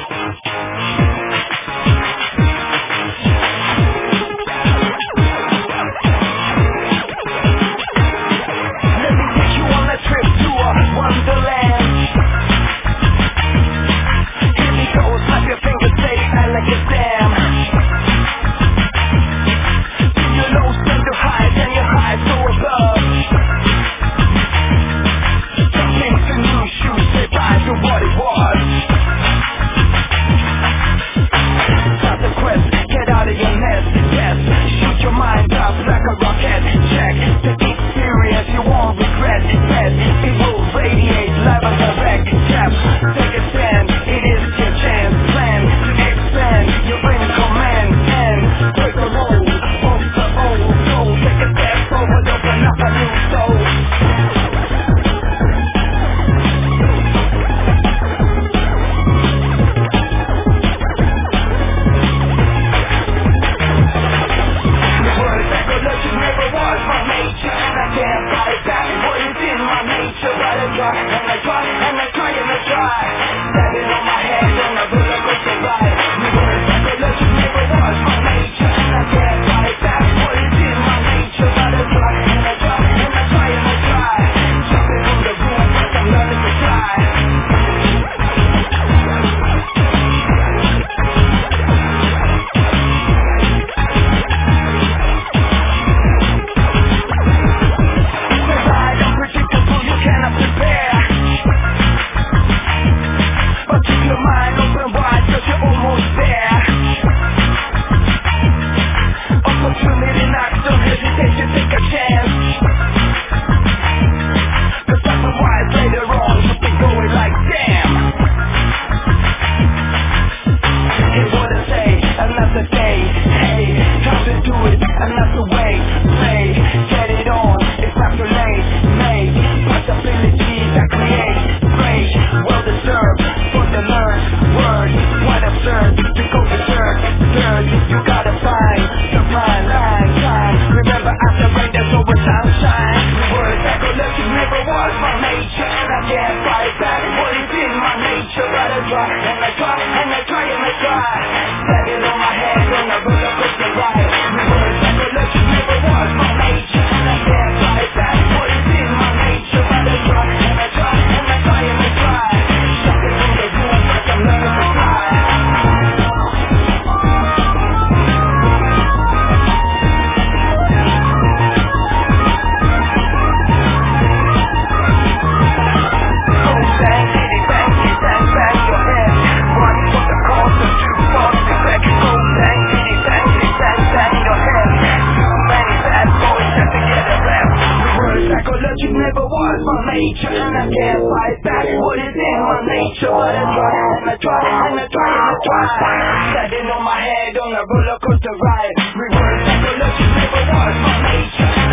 Let me take you on a trip to a wonderland. Here we go, slap your fingers, say I like a damn. Your low send to highs and your highs go above. Jump into new shoes, say bye to what it was. Start the quest, get out of your nest, yes. Shoot your mind up like a rocket, check. Take it serious, you won't regret. Yes, it will radiate live and direct. Tap, take a stand, it is your chance. Plan to expand, your brain command. And break the rules, off the old soul. Take a step forward, open up a new soul. And I can't fight back what is in my nature. But I try. Standing on my head on a roller coaster ride. Reverse psychology never was my nature.